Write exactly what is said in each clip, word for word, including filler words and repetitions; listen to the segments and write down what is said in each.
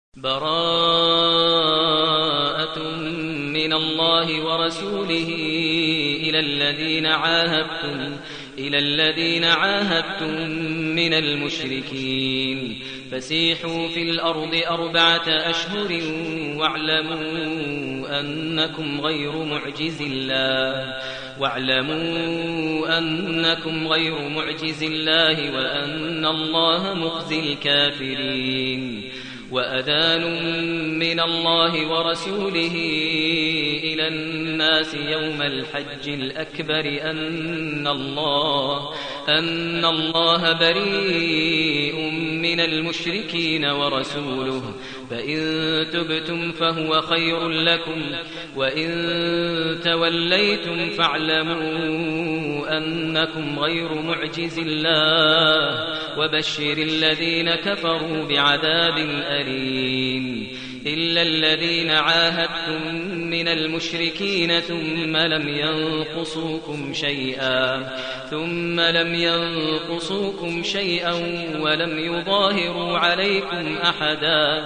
براءة من الله ورسوله إلى الذين عاهدتم إلى الذين عاهدتم من المشركين فسيحوا في الأرض أربعة أشهر واعلموا أنكم غير معجز الله واعلموا أنكم غير معجز الله وأن الله مخزي الكافرين وأذان من الله ورسوله إلى الناس يوم الحج الأكبر أن الله أن الله بريء من المشركين ورسوله فإن تبتم فهو خير لكم وإن توليتم فاعلموا أنكم غير معجز الله وبشر الذين كفروا بعذاب أليم إلا الذين عاهدتم من المشركين ثم لم ينقصوكم شيئا ثم لم ينقصوكم شيئا ولم يظاهروا عليكم أحدا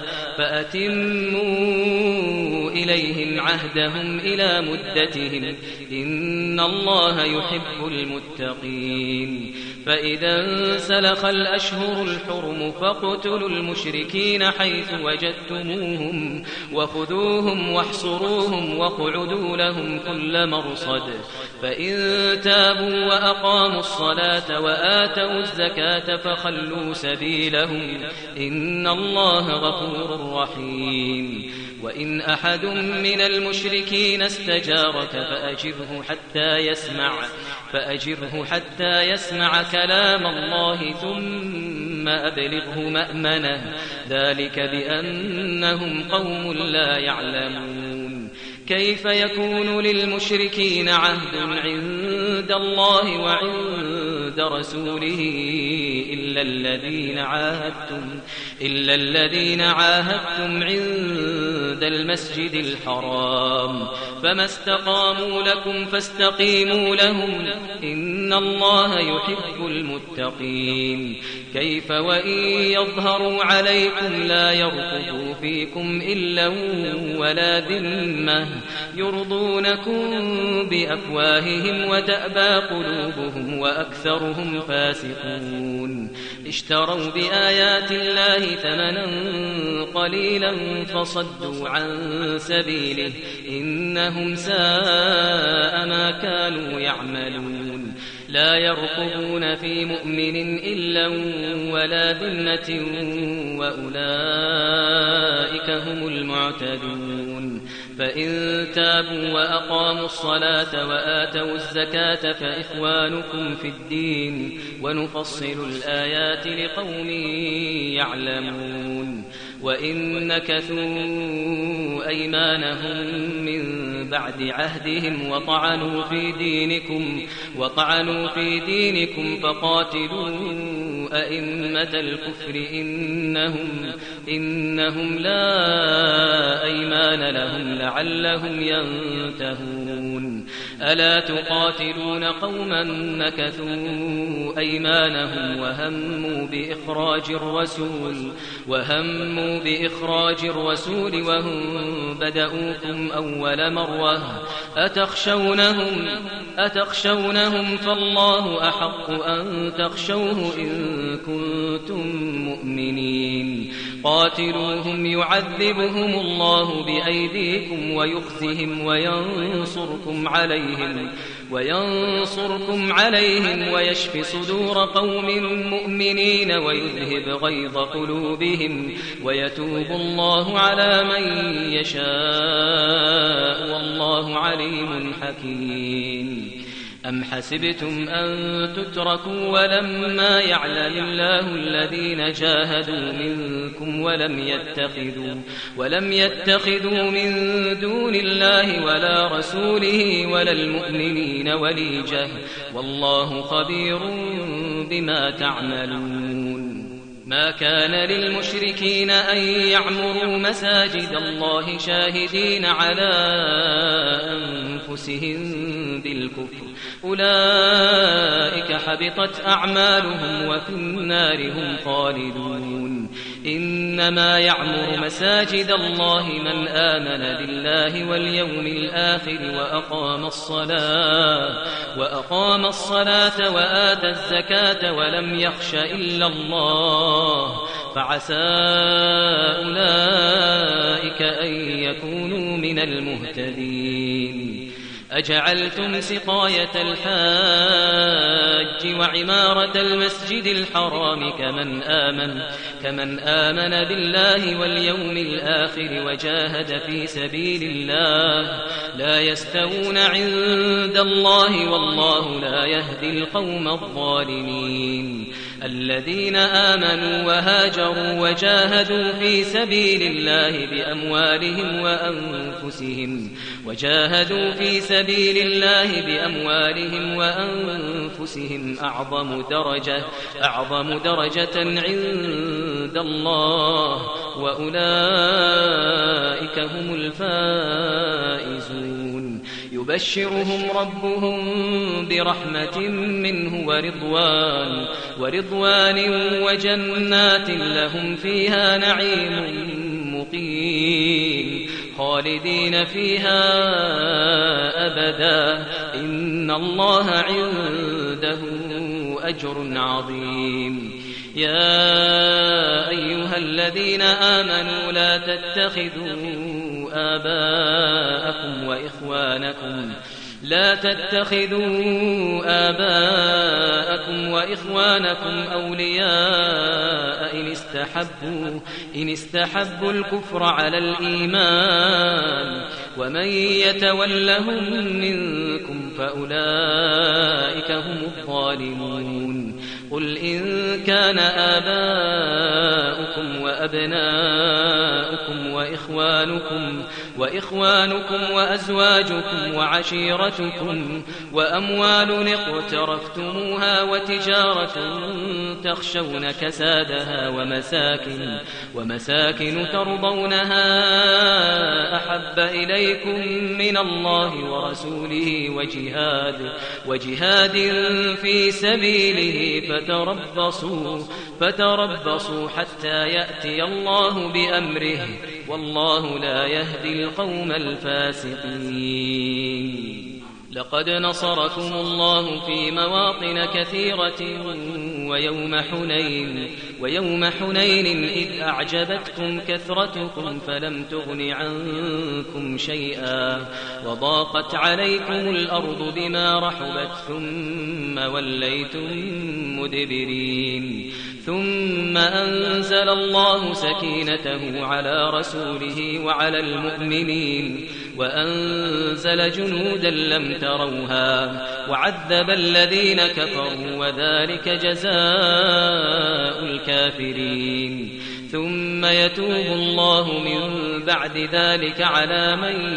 فأتموا إليهم عهدهم إلى مدتهم إن الله يحب المتقين فإذا انسلخ الأشهر الحرم فاقتلوا المشركين حيث وجدتموهم وخذوهم واحصروهم واقعدوا لهم كل مرصد فإن تابوا وأقاموا الصلاة وآتوا الزكاة فخلوا سبيلهم إن الله غفور رحيم وإن أحد من المشركين استجارك فأجره حتى يسمع فأجره حتى يسمع كلام الله ثم أبلغه مأمنه ذلك بأنهم قوم لا يعلمون كيف يكون للمشركين عهد عند الله وعند رسوله إلا الذين عاهدتم إلا الذين عاهدتم عند المسجد الحرام فما استقاموا لكم فاستقيموا لهم إن الله يحب المتقين كيف وإن يظهروا عليكم لا يرقبوا فيكم إلا ولا ذمة يرضونكم بأفواههم وتأبى قلوبهم وأكثرهم فاسقون اشتروا بآيات الله ثمنا قليلا فصدوا عن سبيله إنهم ساء ما كانوا يعملون لا يرقبون في مؤمن إلا ولا ذمة وأولئك هم المعتدون فإن تابوا وأقاموا الصلاة وآتوا الزكاة فإخوانكم في الدين ونفصل الآيات لقوم يعلمون وإن نكثوا أيمانهم من بعد عهدهم وطعنوا في دينكم وطعنوا في دينكم فقاتلوا أئمة الكفر إنهم إنهم لا أيمان لهم لعلهم ينتهون ألا تقاتلون قوما نكثوا أيمانهم وهموا بإخراج الرسول وهموا بإخراج الرسول وهم بدأوكم أول مرة أتخشونهم أتخشونهم فالله أحق أن تخشوه إن كنتم مؤمنين قاتلوهم يعذبهم الله بأيديكم ويخزهم وينصركم عليهم وينصركم عليهم ويشفي صدور قوم مؤمنين ويذهب غيظ قلوبهم ويتوب الله على من يشاء والله عليم حكيم أم حسبتم أن تتركوا ولما يعلم الله الذين جاهدوا منكم ولم يتخذوا ولم يتخذوا من دون الله ولا رسوله ولا المؤمنين وليجة والله خبير بما تعملون ما كان للمشركين أن يعمروا مساجد الله شاهدين على أنفسهم أنفسهم بالكفر أولئك حبطت أعمالهم وفي النار هم خالدون إنما يعمر مساجد الله من آمن بالله واليوم الآخر وأقام الصلاة وأقام الصلاة وآتى الزكاة ولم يخش إلا الله فعسى أولئك أن يكونوا من المهتدين أجعلتم سقاية الحاج وعمارة المسجد الحرام كمن آمن كمن آمن بالله واليوم الآخر وجاهد في سبيل الله لا يستوون عند الله والله لا يهدي القوم الظالمين الذين آمنوا وهاجروا وجاهدوا في سبيل الله بأموالهم وأنفسهم وجاهدوا في سبيل الله بأموالهم وأنفسهم أعظم درجة أعظم درجة عند الله وأولئك هم الفائزون يبشرهم ربهم برحمة منه ورضوان ورضوان وجنات لهم فيها نعيم مقيم خالدين فيها أبدا إن الله عنده أجر عظيم يا أيها الذين آمنوا لا تتخذوا آباءكم وإخوانكم لا تتخذوا آباءكم وإخوانكم أولياء إن استحبوا إن استحبوا الكفر على الإيمان ومن يتولهم منكم فأولئك هم الظالمون قل إن كان آباؤكم وأبناؤكم وإخوانكم وإخوانكم وأزواجكم وعشيرتكم وأموال اقترفتموها وتجارة تخشون كسادها ومساكن ومساكن ترضونها أحب إليكم من الله ورسوله وجهاد وجهاد في سبيله فتربصوا فتربصوا حتى يأتي الله بأمره والله لا يهدي القوم الفاسقين لقد نصركم الله في مواطن كثيرة ويوم حنين ويوم حنين إذ أعجبتكم كثرتكم فلم تغن عنكم شيئا وضاقت عليكم الأرض بما رحبت ثم وليتم مدبرين ثم أنزل الله سكينته على رسوله وعلى المؤمنين وأنزل جنودا لم تروها وعذب الذين كفروا وذلك جزاء الكافرين ثم يتوب الله من بعد ذلك على من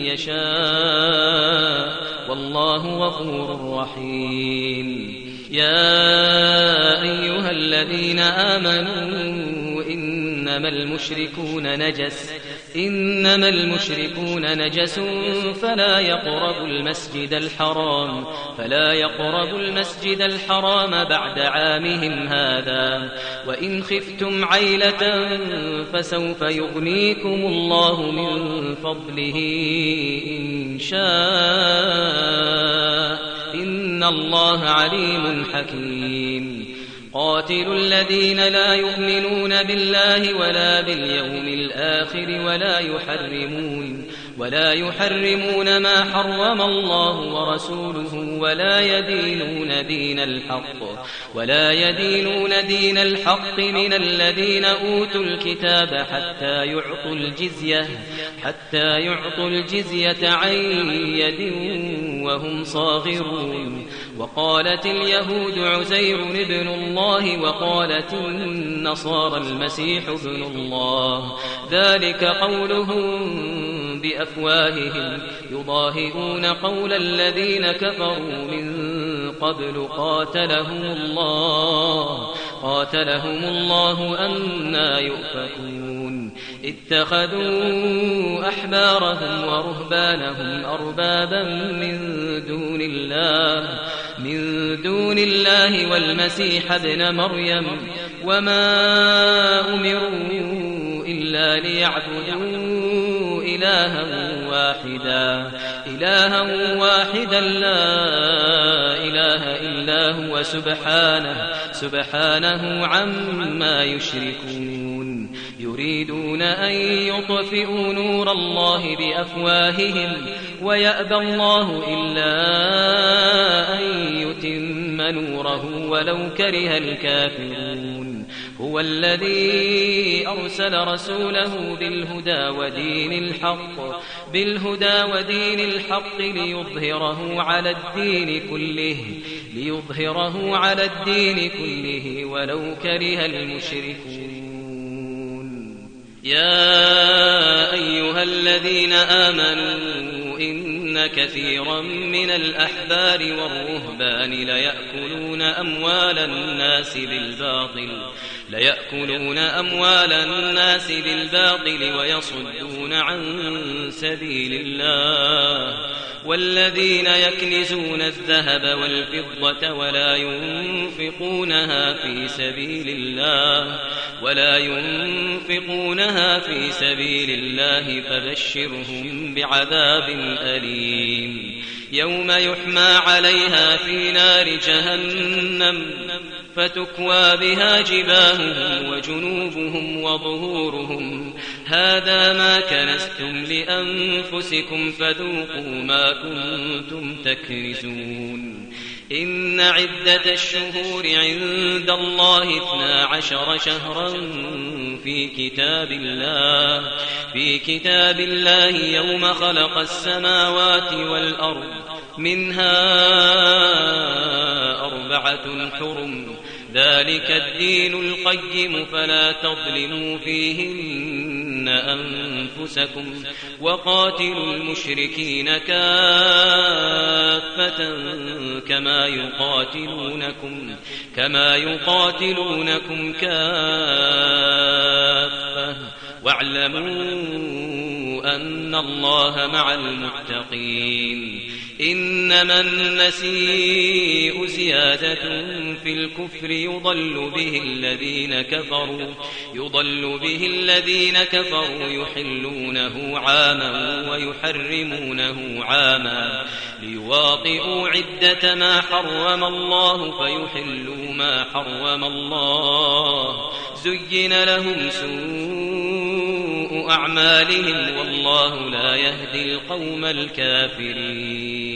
يشاء والله غفور رحيم يا أيها الذين آمنوا إنما المشركون نجس إنما المشركون نجس فلا يقربوا المسجد الحرام فلا يقربوا المسجد الحرام بعد عامهم هذا وإن خفتم عيلة فسوف يغنيكم الله من فضله إن شاء إن الله عليم حكيم قاتلوا الذين لا يؤمنون بالله ولا باليوم الآخر ولا يحرمون ولا يحرمون ما حرم الله ورسوله ولا يدينون دين الحق ولا يدينون دين الحق من الذين أوتوا الكتاب حتى يعطوا الجزية حتى يعطوا الجزية عن يد وهم صاغرون وقالت اليهود عزير ابن الله وقالت النصارى المسيح ابن الله ذلك قولهم بأفواههم يضاهئون قول الذين كفروا من قبل قاتلهم الله قاتلهم الله أنى يؤفكون اتخذوا أحبارهم ورهبانهم أربابا من دون الله من دون الله والمسيح ابن مريم وما أمروا إلا ليعبدوا إلها واحدا إلها واحدا لا إله إلا هو سبحانه سبحانه عما يشركون يريدون أن يطفئوا نور الله بأفواههم ويأبى الله إلا أن يتم نوره ولو كره الكافرون هو الذي أرسل رسوله بالهدى ودين الحق بالهدى ودين الحق ليظهره على الدين كله ليظهره على الدين كله ولو كره المشركون يا أيها الذين آمنوا إن كثيرا من الأحبار والرهبان ليأكلون أموال الناس بالباطل ليأكلون أموال الناس بالباطل ويصدون عن سبيل الله والذين يكنزون الذهب والفضة ولا ينفقونها في سبيل الله ولا ينفقونها في سبيل الله فبشرهم بعذاب أليم يوم يحمى عليها في نار جهنم فتكوى بها جباههم وجنوبهم وظهورهم هذا ما كنزتم لأنفسكم فذوقوا ما كنتم تكنزون إن عدة الشهور عند الله اثنا عشر شهرا في كتاب الله في كتاب الله يوم خلق السماوات والأرض منها أربعة حرم ذلك الدين القيم فلا تظلموا فيهن أنفسكم وقاتلوا المشركين كافة كما يقاتلونكم كما يقاتلونكم كافة واعلموا أن الله مع المتقين إنما النسيء زيادة في الكفر يضل به الذين كفروا يضل به الذين كفروا يحلونه عاما ويحرمونه عاما ليواطئوا عدة ما حرم الله فيحلوا ما حرم الله زين لهم سوء أعمالهم والله لا يهدي القوم الكافرين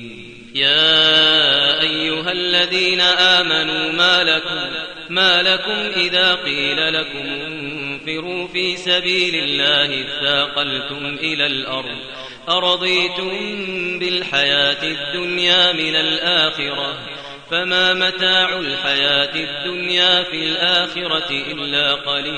يا أيها الذين آمنوا ما لكم ما لكم إذا قيل لكم انفروا في سبيل الله اثاقلتم إلى الأرض أرضيتم بالحياة الدنيا من الآخرة فما متاع الحياة الدنيا في الآخرة إلا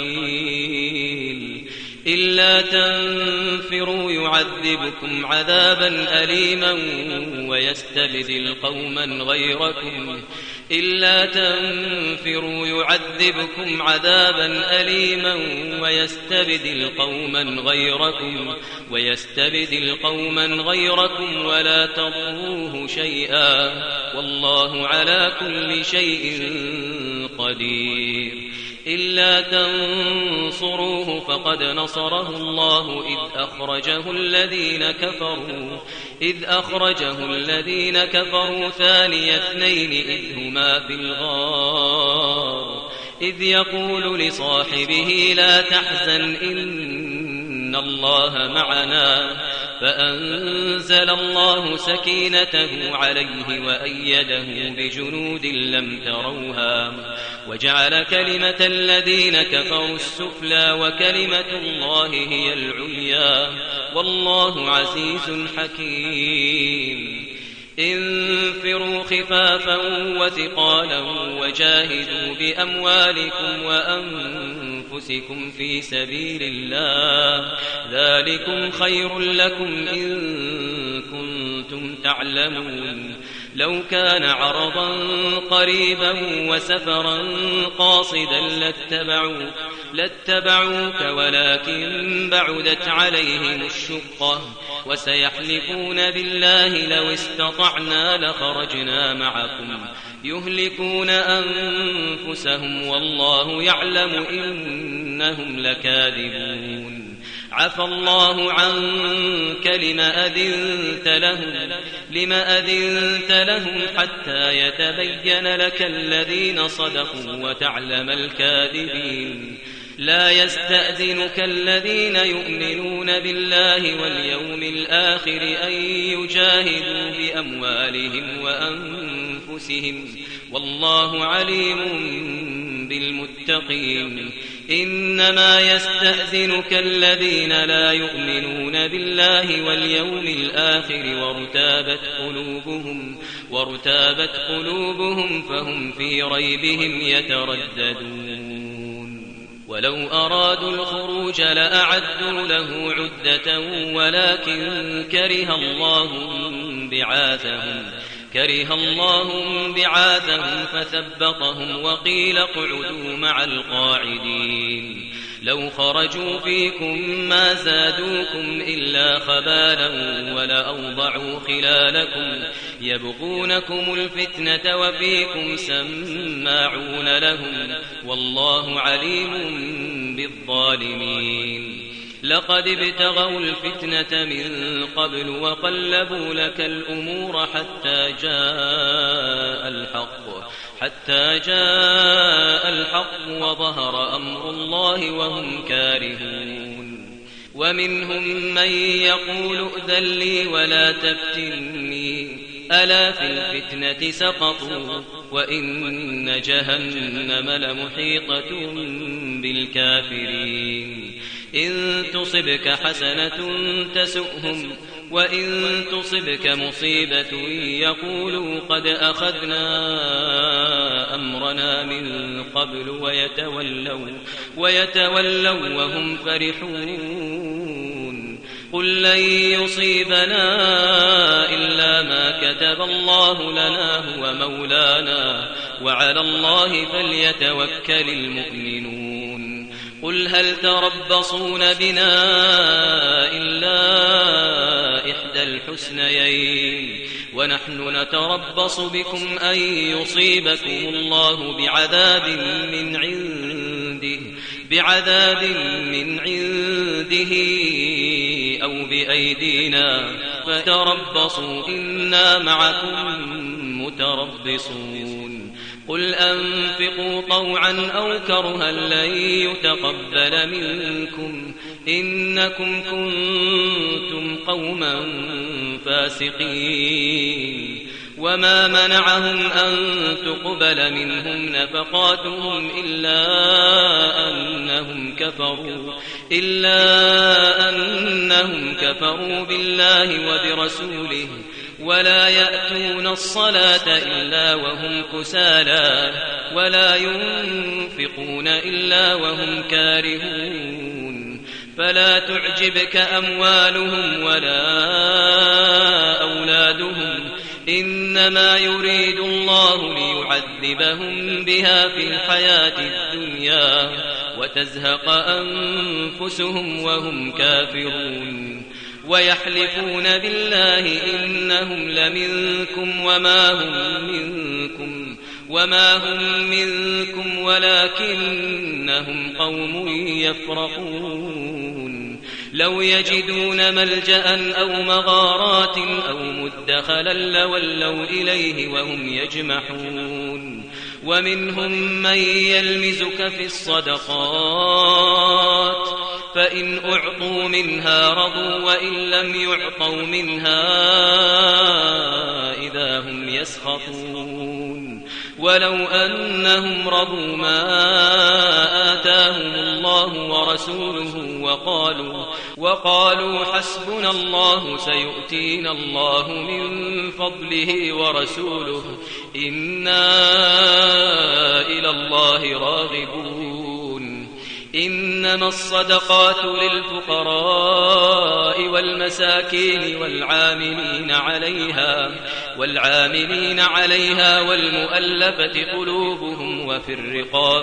قليل إلا تنفروا يعذبكم عذابا أليما ويستبدل قوما غيركم إلا تنفروا يعذبكم عذابا أليما ويستبدل قوما غيركم ويستبدل قوما غيركم ولا تضروه شيئا والله على كل شيء قدير إلا تنصروه فقد نصره الله إذ أخرجه الذين كفروا إذ أخرجه الذين كفروا ثاني اثنين إذ هما في الغار إذ يقول لصاحبه لا تحزن إن الله معنا فأنزل الله سكينته عليه وأيده بجنود لم تروها وجعل كلمة الذين كفروا السفلى وكلمة الله هي العليا والله عزيز حكيم انفروا خفافا وثقالا وجاهدوا بأموالكم وأنفسكم في سبيل الله ذلكم خير لكم إن كنتم تعلمون لو كان عرضا قريبا وسفرا قاصدا لاتبعوك, لاتبعوك ولكن بعدت عليهم الشقة وسيحلفون بالله لو استطعنا لخرجنا معكم يهلكون أنفسهم والله يعلم إنهم لكاذبون. عفى الله عنك لم أذنت لهم, لم أذنت لهم حتى يتبين لك الذين صدقوا وتعلم الكاذبين. لا يستأذنك الذين يؤمنون بالله واليوم الآخر أن يجاهدوا بأموالهم وأنفسهم والله عليم بالمتقين. إنما يستأذنك الذين لا يؤمنون بالله واليوم الآخر وارتابت قلوبهم, وارتابت قلوبهم فهم في ريبهم يترددون. ولو أرادوا الخروج لأعدوا له عدة ولكن كره الله بعاثهم, كره الله بعاثهم فثبطهم وقيل اقعدوا مع القاعدين. لو خرجوا فيكم ما زادوكم إلا خبالا ولأوضعوا خلالكم يبغونكم الفتنة وفيكم سماعون لهم والله عليم بالظالمين. لقد ابتغوا الفتنة من قبل وقلبوا لك الأمور حتى جاء الحق, حتى جاء الحق وظهر أمر الله وهم كارهون. ومنهم من يقول ائذن لي ولا تفتني ألا في الفتنة سقطوا وإن جهنم لمحيطة بالكافرين. إن تصبك حسنة تسؤهم وإن تصبك مصيبة يقولوا قد أخذنا أمرنا من قبل ويتولوا, ويتولوا وهم فرحون. قل لن يصيبنا إلا ما كتب الله لنا هو مولانا وعلى الله فليتوكل المؤمنون. قل هل تربصون بنا إلا إحدى الحسنيين ونحن نتربص بكم أن يصيبكم الله بعذاب من عنده, بعذاب من عنده أو بأيدينا فتربصوا إنا معكم متربصون. قل أنفقوا طوعا أو كرها لن يتقبل منكم إنكم كنتم قوما فاسقين. وما منعهم أن تقبل منهم نفقاتهم إلا أنهم كفروا, إلا أنهم كفروا بالله وبرسوله ولا يأتون الصلاة إلا وهم كسالى ولا ينفقون إلا وهم كارهون. فلا تعجبك أموالهم ولا أولادهم إنما يريد الله ليعذبهم بها في الحياة الدنيا وتزهق أنفسهم وهم كافرون. ويحلفون بالله إنهم لمنكم وما هم منكم, وما هم منكم ولكنهم قوم يفرقون. لو يجدون ملجأ أو مغارات أو مدخلا لولوا إليه وهم يجمحون. ومنهم من يلمزك في الصدقات فإن أعطوا منها رضوا وإن لم يعطوا منها إذا هم يسخطون. ولو أنهم رضوا ما آتاهم الله ورسوله وقالوا, وقالوا حسبنا الله سيؤتينا الله من فضله ورسوله إنا إلى الله راغبون. إنما الصدقات للفقراء والمساكين والعاملين عليها, والعاملين عليها والمؤلفة قلوبهم وفي الرقاب,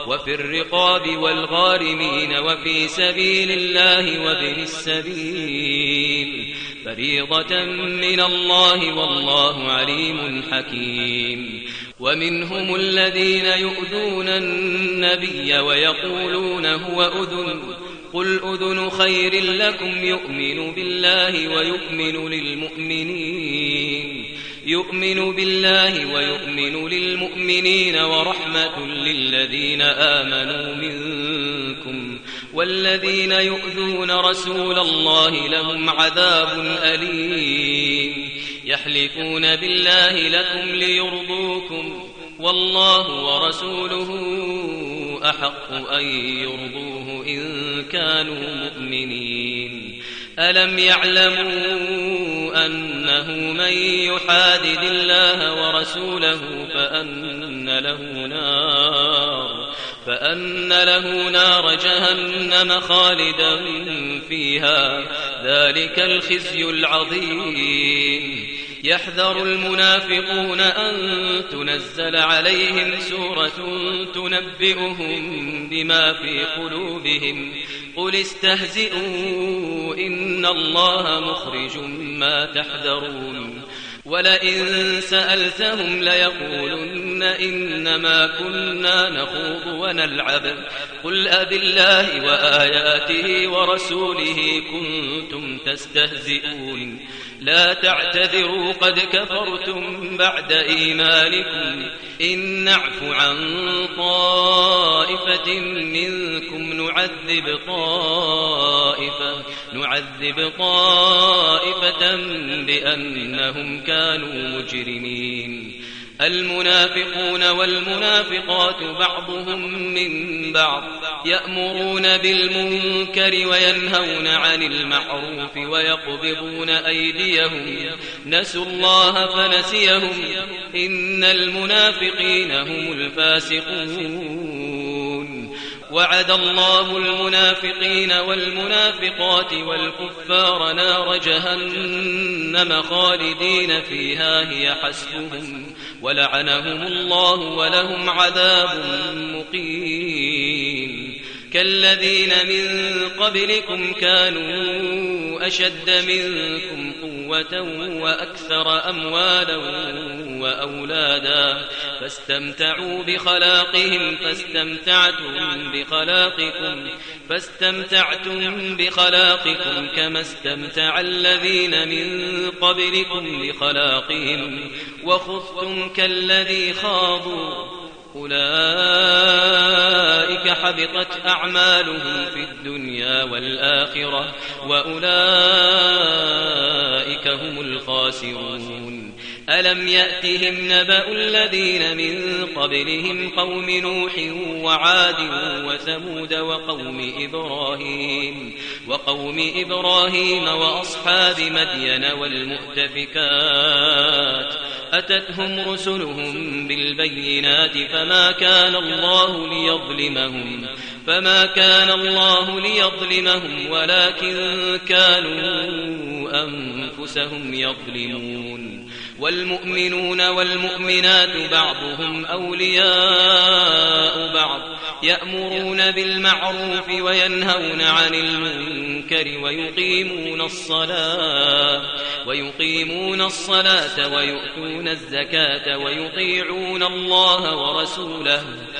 وفي الرقاب والغارمين وفي سبيل الله وابن السبيل فريضة من الله والله عليم حكيم. ومنهم الذين يؤذون النبي ويقولون هو أذن قل أذن خير لكم يؤمن بالله ويؤمن للمؤمنين يؤمن بالله ويؤمن للمؤمنين ورحمة للذين آمنوا منكم والذين يؤذون رسول الله لهم عذاب أليم. يحلفون بالله لكم ليرضوكم والله ورسوله أحق أن يرضوه إن كانوا مؤمنين. ألم يعلموا أنه من يحادد الله ورسوله فأن له نار فأن له نار جهنم خالدا فيها ذلك الخزي العظيم. يحذر المنافقون أن تنزل عليهم سورة تنبئهم بما في قلوبهم قل استهزئوا إن الله مخرج ما تحذرون. ولئن سألتهم ليقولن إنما كنا نخوض ونلعب قل أبالله وآياته ورسوله كنتم تستهزئون لا تعتذروا قد كفرتم بعد إيمانكم إن نعف عن طائفة منكم نعذب طائفة نعذب طائفة بأنهم كانوا مجرمين. المنافقون والمنافقات بعضهم من بعض يأمرون بالمنكر وينهون عن المعروف ويقبضون أيديهم نسوا الله فنسيهم إن المنافقين هم الفاسقون. وعد الله المنافقين والمنافقات والكفار نار جهنم خالدين فيها هي حسبهم ولعنهم الله ولهم عذاب مقيم. كالذين من قبلكم كانوا أشد منكم قوة وأكثر أموالا وأولادا فاستمتعوا بخلاقهم فاستمتعتم بخلاقكم فاستمتعتم بخلاقكم كما استمتع الذين من قبلكم بخلاقهم وخذتم كالذي خاضوا أولئك حبطت أعمالهم في الدنيا والآخرة وأولئك هم الخاسرون. ألم يأتهم نبأ الذين من قبلهم قوم نوح وعاد وثمود وقوم إبراهيم وقوم إبراهيم وأصحاب مدين والمؤتفكات أتتهم رسلهم بالبينات فما كان الله ليظلمهم فما كان الله ليظلمهم ولكن كانوا أنفسهم يظلمون. والمؤمنون والمؤمنات بعضهم أولياء بعض يأمرون بالمعروف وينهون عن المنكر ويقيمون الصلاة ويقيمون الصلاة ويؤتون الزكاة ويطيعون الله ورسوله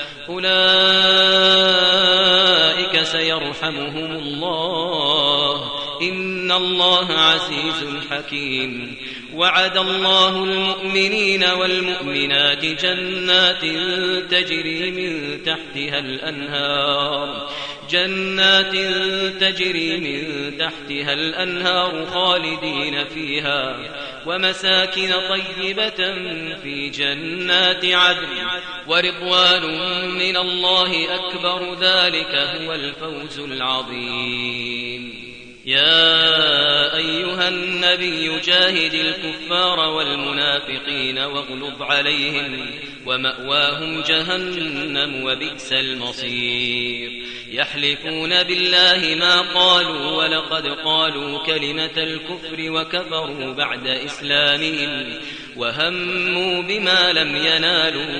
أولئك سيرحمهم الله إن الله عزيز حكيم. وعد الله المؤمنين والمؤمنات جنات تجري من تحتها الأنهار جنات تجري من تحتها الأنهار خالدين فيها ومساكن طيبة في جنات عدن ورضوان من الله أكبر ذلك هو الفوز العظيم. يا أيها النبي جاهد الكفار والمنافقين واغلظ عليهم ومأواهم جهنم وبئس المصير. يحلفون بالله ما قالوا ولقد قالوا كلمة الكفر وكفروا بعد إسلامهم وهموا بما لم ينالوا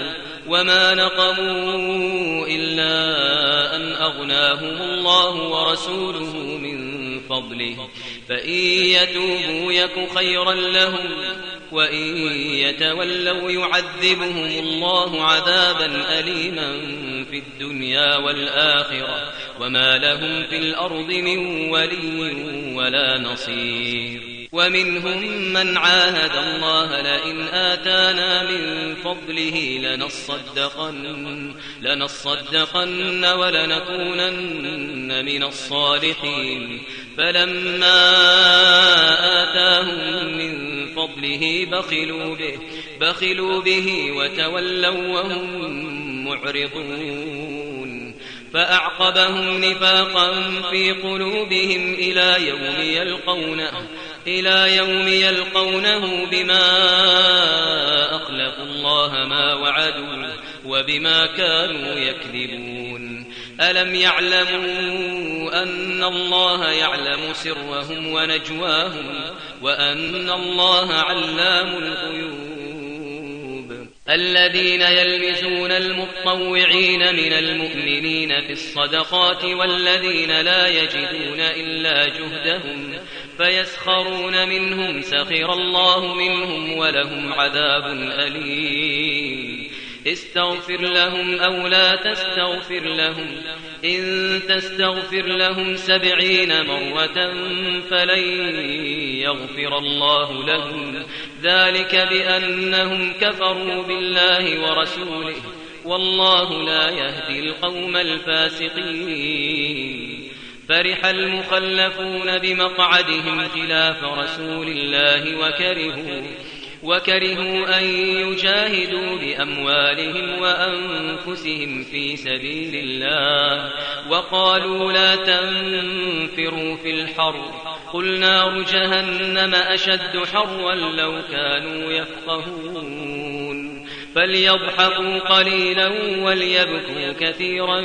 وما نقموا إلا أن أغناهم الله ورسوله من فضله فإن يتوبوا يك خيرا لهم وإن يتولوا يعذبهم الله عذابا أليما في الدنيا والآخرة وما لهم في الأرض من ولي ولا نصير. ومنهم من عاهد الله لئن آتانا من فضله لنصدقن, لنصدقن ولنكونن من الصالحين فلما آتاهم من فضله بخلوا به, بخلوا به وتولوا وهم معرضون فأعقبهم نفاقا في قلوبهم إلى يوم يلقونه إلى يوم يلقونه بما أخلفوا الله ما وعدوا وبما كانوا يكذبون. ألم يعلموا أن الله يعلم سرهم ونجواهم وأن الله علام الغيوب. الذين يلمزون المطوعين من المؤمنين في الصدقات والذين لا يجدون إلا جهدهم فيسخرون منهم سخر الله منهم ولهم عذاب أليم. استغفر لهم أو لا تستغفر لهم إن تستغفر لهم سبعين مرة فلن يغفر الله لهم ذلك بأنهم كفروا بالله ورسوله والله لا يهدي القوم الفاسقين. فرح المخلفون بمقعدهم خلاف رسول الله وكرهوا وكرهوا أن يجاهدوا بأموالهم وأنفسهم في سبيل الله وقالوا لا تنفروا في الحر قل نار جهنم أشد حرا لو كانوا يفقهون فليضحكوا قليلا وليبكوا كثيرا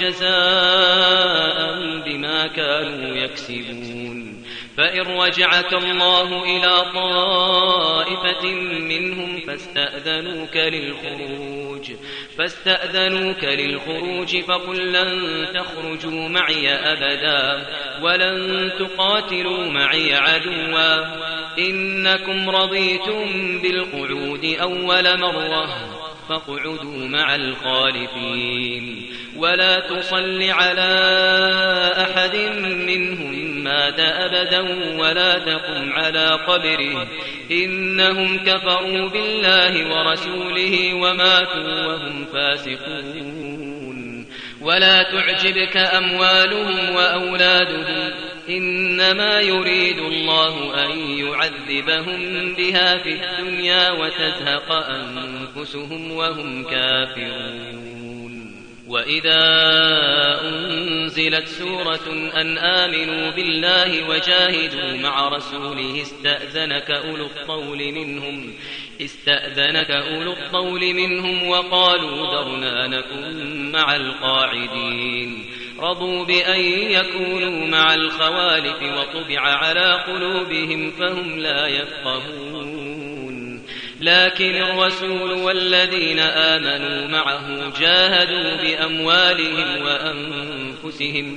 جزاء بما كانوا يكسبون. فإن رجعك الله إلى طائفة منهم فاستأذنوك للخروج فاستأذنوك للخروج فقل لن تخرجوا معي أبدا ولن تقاتلوا معي عدوا إنكم رضيتم بالقعود أول مرة فاقعدوا مع الخالفين ولا تصل على أحد منهم مات أبدا ولا تقم على قبره إنهم كفروا بالله ورسوله وماتوا وهم فاسقون. ولا تعجبك أموالهم وأولادهم إنما يريد الله أن يعذبهم بها في الدنيا وتزهق أنفسهم وهم كافرون. وإذا أنزلت سورة أن آمنوا بالله وجاهدوا مع رسوله استأذنك أولو الطول منهم استأذنك أولو الطول منهم وقالوا ذرنا نكن مع القاعدين رضوا بأن يكونوا مع الخوالف وطبع على قلوبهم فهم لا يفقهون. لكن الرسول والذين آمنوا معه جاهدوا بأموالهم وأنفسهم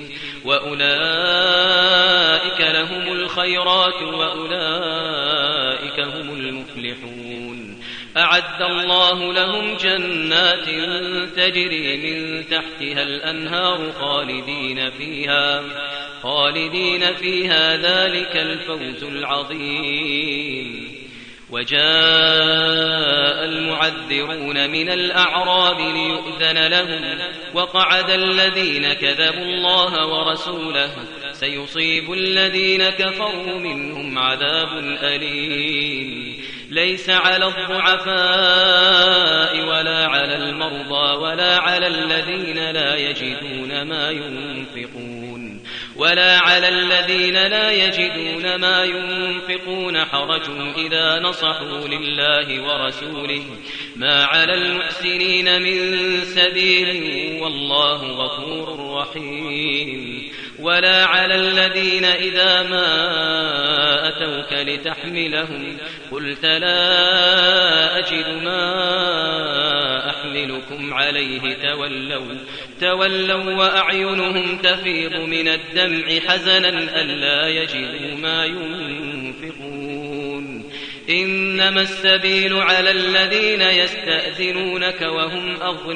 وأولئك لهم الخيرات وأولئك هم المفلحون. أعد الله لهم جنات تجري من تحتها الأنهار خالدين فيها خالدين فيها ذلك الفوز العظيم. وجاء المعذرون من الأعراب ليؤذن لهم وقعد الذين كذبوا الله ورسوله سيصيب الذين كفروا منهم عذاب أليم. ليس على الضعفاء ولا على المرضى ولا على الذين لا يجدون ما ينفقون ولا على الذين لا يجدون ما ينفقون حرج إذا نصحوا لله ورسوله ما على المحسنين من سبيل والله غفور رحيم. ولا على الذين إذا ما أتوك لتحملهم قلت لا أجد ما أحملكم أحملكم عليه تولوا, تولوا وأعينهم تفيض من الدمع حزنا ألا يجدوا ما ينفقون. إنما السبيل على الذين يستأذنونك وهم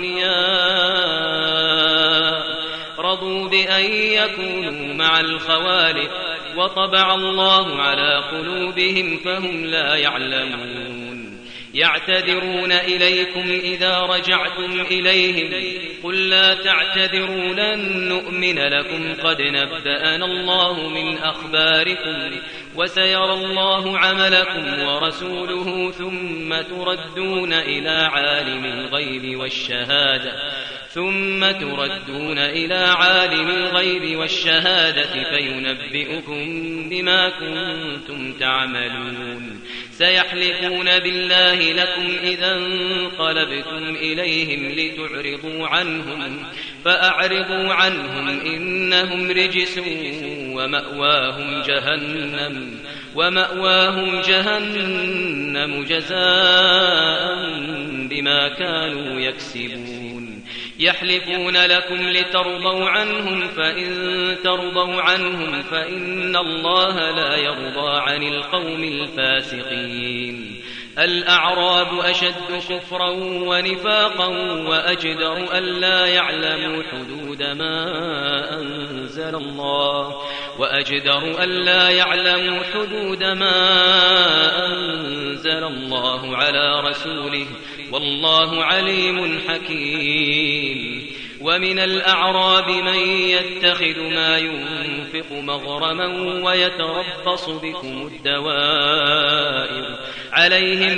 أغنياء رضوا بأن يكونوا مع الخوالف وطبع الله على قلوبهم فهم لا يعلمون. يعتذرون إليكم إذا رجعتم إليهم قل لا تعتذروا لن نؤمن لكم قد نبأنا الله من أخباركم وسيرى الله عملكم ورسوله ثم تردون إلى عالم الغيب والشهادة ثم تردون إلى عالم الغيب والشهادة فينبئكم بما كنتم تعملون. سيحلفون بالله لكم إذا انقلبتم إليهم لتعرضوا عنهم فأعرضوا عنهم إنهم رجس ومأواهم جهنم ومأواهم جهنم جزاء بما كانوا يكسبون. يحلفون لكم لترضوا عنهم فإن ترضوا عنهم فإن الله لا يرضى عن القوم الفاسقين. الأعراب أشد كفرا ونفاقا وأجدر ألا يعلموا حدود ما أنزل الله وأجدر ألا يعلموا حدود ما أنزل الله على رسوله والله عليم حكيم. ومن الأعراب من يتخذ ما ينفق مغرما ويتربص بكم الدوائر عليهم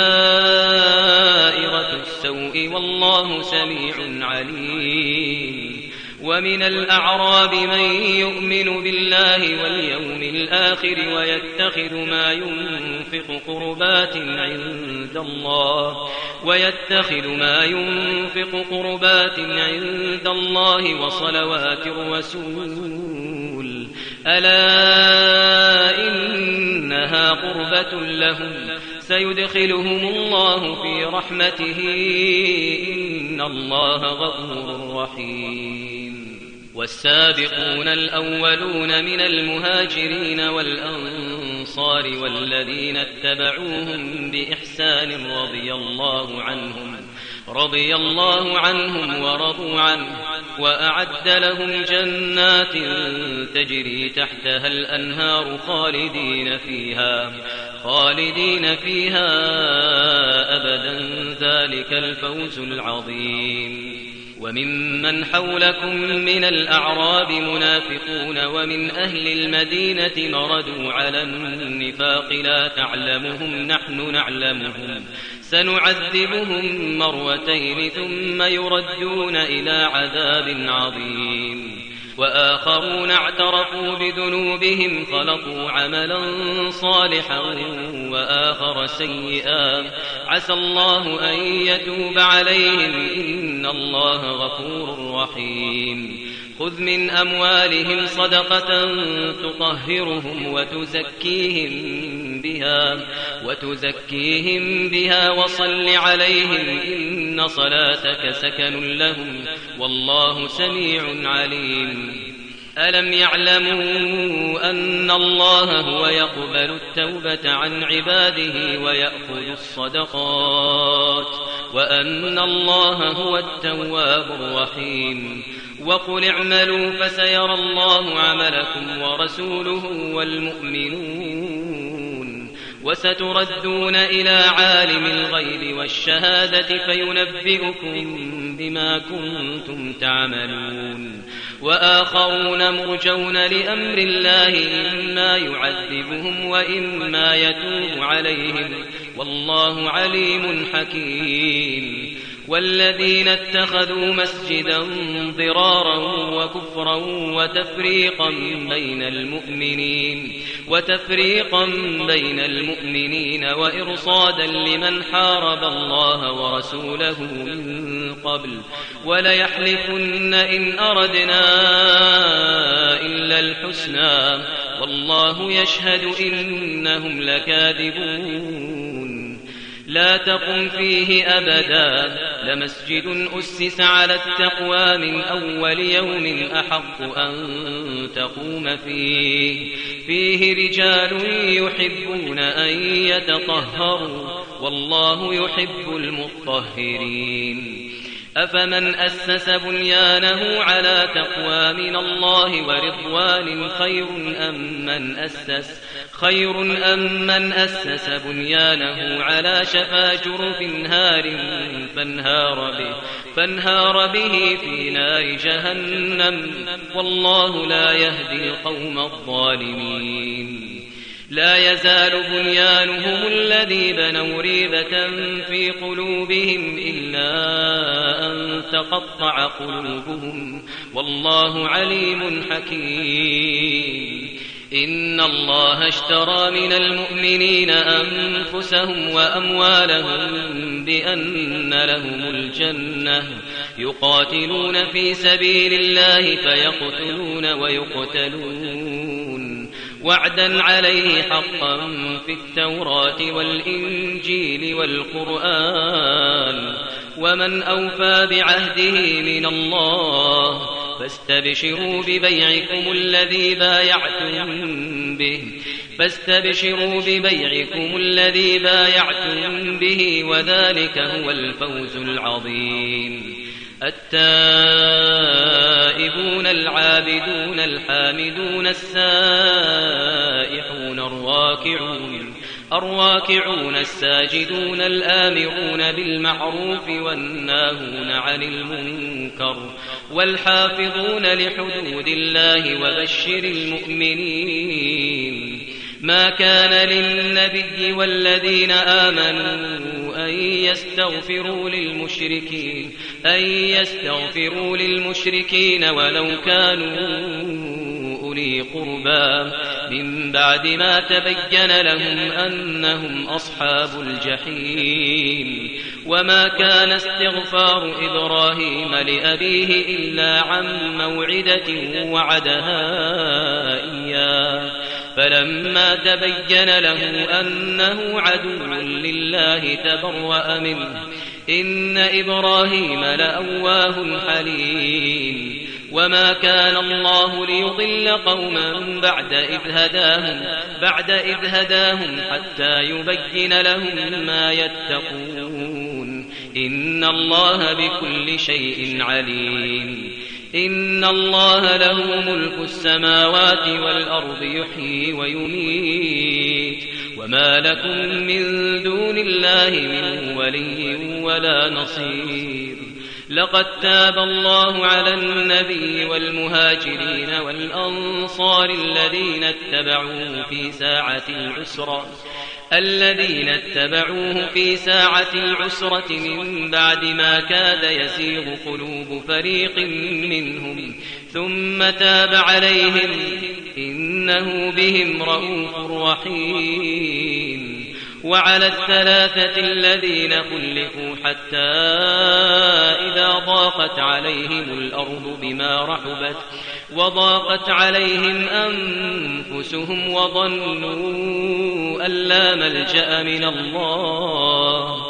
دائرة السوء والله سميع عليم. ومن الأعراب من يؤمن بالله واليوم الآخر ويتخذ ما ينفق قربات عند الله ويتخذ ما ينفق قربات عند الله وصلوات الرسول ألا إنها قربة لهم سيدخلهم الله في رحمته إن الله غفور رحيم. والسابقون الأولون من المهاجرين والأنصار والذين اتبعوهم بإحسان رضي الله عنهم رضي الله عنهم ورضوا عنه وأعد لهم جنات تجري تحتها الأنهار خالدين فيها خالدين فيها أبدا ذلك الفوز العظيم. وممن حولكم من الأعراب منافقون ومن أهل المدينة مردوا على النفاق لا تعلمهم نحن نعلمهم سنعذبهم مرتين ثم يردون إلى عذاب عظيم. وآخرون اعترفوا بذنوبهم خلطوا عملا صالحا وآخر سيئا عسى الله أن يتوب عليهم إن الله غفور رحيم. خذ من أموالهم صدقة تطهرهم وتزكيهم بها وتزكيهم بها وصل عليهم إن صلاتك سكن لهم والله سميع عليم. ألم يعلموا أن الله هو يقبل التوبة عن عباده ويأخذ الصدقات وأن الله هو التواب الرحيم. وقل اعملوا فسيرى الله عملكم ورسوله والمؤمنون وستردون إلى عالم الغيب والشهادة فينبئكم بما كنتم تعملون. وآخرون مرجون لأمر الله إما يعذبهم وإما يتوب عليهم والله عليم حكيم. والذين اتخذوا مسجدا ضرارا وكفرا وتفريقا بين المؤمنين وتفريقا بين المؤمنين وإرصادا لمن حارب الله ورسوله من قبل وليحلفن إن أردنا إلا الحسنى والله يشهد إنهم لكاذبون. لا تقم فيه أبدا لمسجد أسس على التقوى من أول يوم أحق أن تقوم فيه فيه رجال يحبون أن يتطهروا والله يحب المطهرين أفمن أسس بنيانه على تقوى من الله ورضوان خير أم من أسس خير أم من أسس بنيانه على شفا جرف هار فانهار به فانهار به في نار جهنم والله لا يهدي القوم الظالمين لا يزال بنيانهم الذي بنوا ريبة في قلوبهم إلا أن تقطع قلوبهم والله عليم حكيم إن الله اشترى من المؤمنين أنفسهم وأموالهم بأن لهم الجنة يقاتلون في سبيل الله فيقتلون ويقتلون وعدا عليه حقا في التوراة والإنجيل والقرآن ومن أوفى بعهده من الله فاستبشروا ببيعكم الذي بايعتم به فاستبشروا ببيعكم الذي بايعتم به وذلك هو الفوز العظيم التائبون العابدون الحامدون السائحون الراكعون الراكعون الساجدون الآمرون بالمعروف والناهون عن المنكر والحافظون لحدود الله وبشر المؤمنين ما كان للنبي والذين آمنوا أن يستغفروا للمشركين أن يستغفروا للمشركين ولو كانوا أولي قربى من بعد ما تبين لهم أنهم أصحاب الجحيم وما كان استغفار إبراهيم لأبيه إلا عن موعدة وعدها إياه فلما تبين له أنه عدو لله تبرأ منه إن إبراهيم لأواه حليم وما كان الله ليضل قوما بعد إذ هداهم بعد إذ هداهم حتى يبين لهم ما يتقون إن الله بكل شيء عليم إن الله له ملك السماوات والأرض يحيي ويميت وما لكم من دون الله من ولي ولا نصير لقد تاب الله على النبي والمهاجرين والأنصار الذين اتبعوه في ساعة العسرة الذين اتبعوه في ساعة العسرة من بعد ما كاد يزيغ قلوب فريق منهم ثم تاب عليهم إنه بهم رءوف رحيم وعلى الثلاثة الذين خلفوا حتى إذا ضاقت عليهم الأرض بما رحبت وضاقت عليهم أنفسهم وظنوا أن لا ملجأ من الله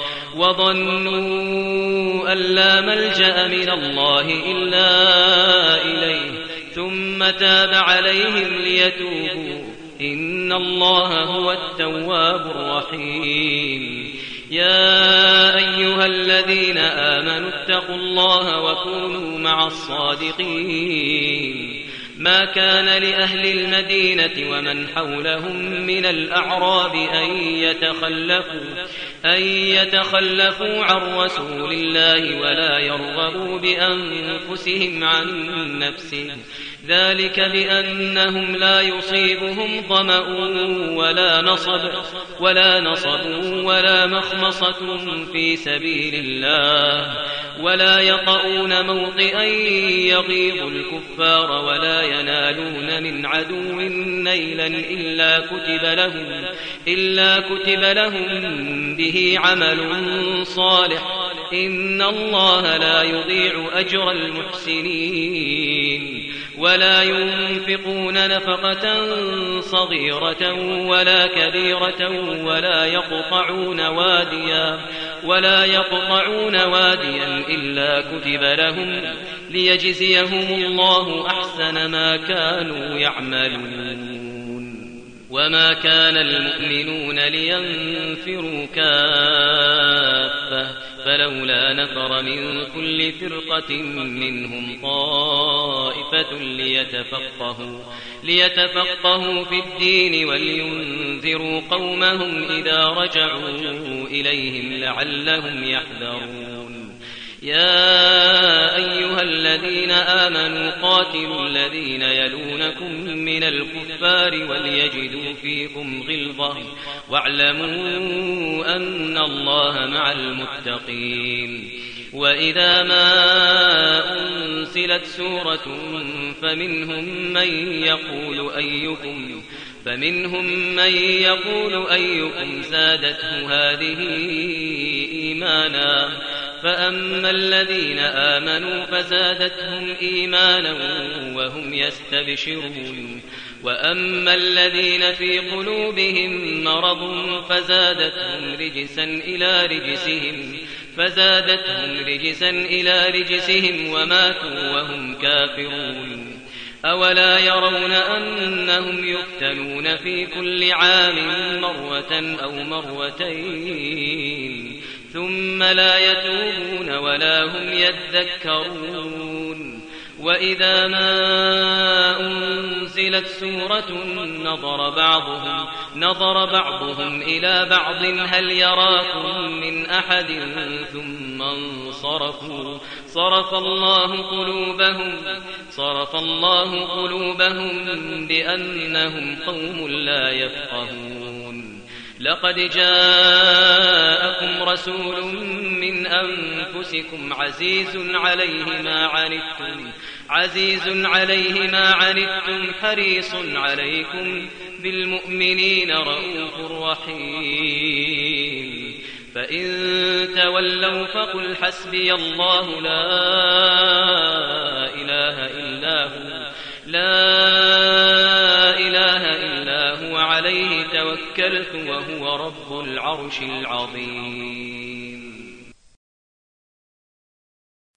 وظنوا أن لا ملجأ من الله إلا إليه ثم تاب عليهم ليتوبوا إن الله هو التواب الرحيم يا أيها الذين آمنوا اتقوا الله وكونوا مع الصادقين ما كان لأهل المدينة ومن حولهم من الأعراب أن يتخلفوا أن يتخلفوا عن رسول الله ولا يرغبوا بأنفسهم عن نفسه ذلك بأنهم لا يصيبهم ظمأ ولا نصب ولا نصب ولا مخمصة في سبيل الله ولا يطؤون موطئا يغيظ الكفار ولا ينالون من عدو نيلا إلا كتب لهم إلا كتب لهم به عمل صالح إن الله لا يضيع أجر المحسنين ولا ينفقون نفقة صغيرة ولا كبيرة ولا يقطعون واديا ولا يقطعون واديا إلا كتب لهم ليجزيهم الله أحسن ما كانوا يعملون وما كان المؤمنون لينفروا كافة فلولا نفر من كل فرقة منهم طائفة ليتفقهوا, ليتفقهوا في الدين ولينذروا قومهم إذا رجعوا إليهم لعلهم يحذرون يا أيها الذين آمنوا قاتلوا الذين يلونكم من الكفار وليجدوا فيكم غلظة واعلموا أن الله مع المتقين وإذا ما أنزلت سورة فمنهم من يقول أيكم فمنهم من يقول أيكم زادته هذه إيمانا فأما الذين آمنوا فزادتهم إيمانا وهم يستبشرون وأما الذين في قلوبهم مرض فزادتهم رجسا إلى رجسهم فزادتهم رجسا إلى رجسهم وماتوا وهم كافرون أولا يرون أنهم يفتنون في كل عام مرة أو مرتين ثم لا يتوبون ولا هم يذكرون وإذا ما أنزلت سورة نظر بعضهم, نظر بعضهم إلى بعض هل يراكم من أحد ثم انصرفوا صرف الله قلوبهم, صرف الله قلوبهم بأنهم قوم لا يفقهون لقد جاءكم رسول من أنفسكم عزيز عليه ما عنتم عزيز عليه ما عنتم حريص عليكم بالمؤمنين رؤوف رحيم فإن تولوا فقل حسبي الله لا إله إلا هو لا إله إلا هو عليه توكلت وهو رب العرش العظيم